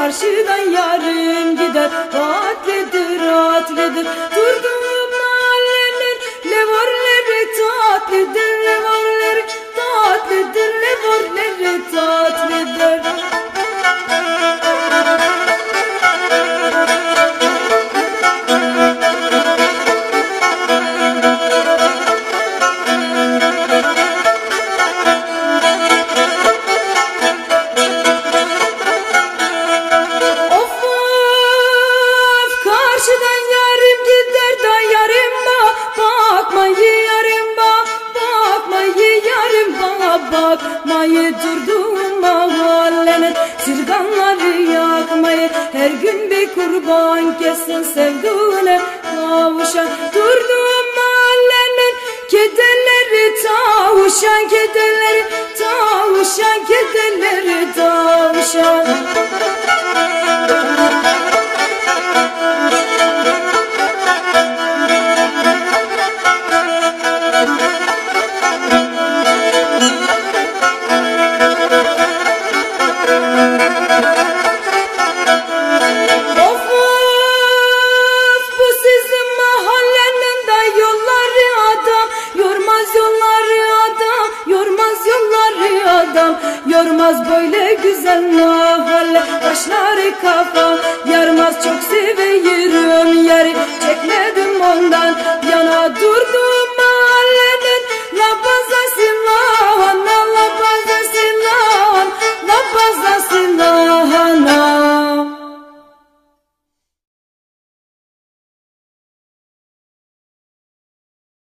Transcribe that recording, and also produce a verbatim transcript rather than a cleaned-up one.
karşıdan yarım gider. Atlidir atlidir durduğum mahallenin levarları tatlıdır, levarları tatlıdır, levarları tatlıdır. Karşıdan yarım gider da yarıma bakmayı, yarıma bakmayı, yarıma bakmayı durduğum mahallenin sırganları yakmayı. Her gün bir kurban kessin sevduğuna kavuşan durduğum mahallenin kederleri tavuşan, kederleri tavuşan, kederleri tavuşan. Yormaz böyle güzel mahalle taşları kafa, yarmaz çok seviyorum yeri, çekmedim ondan yana durdum.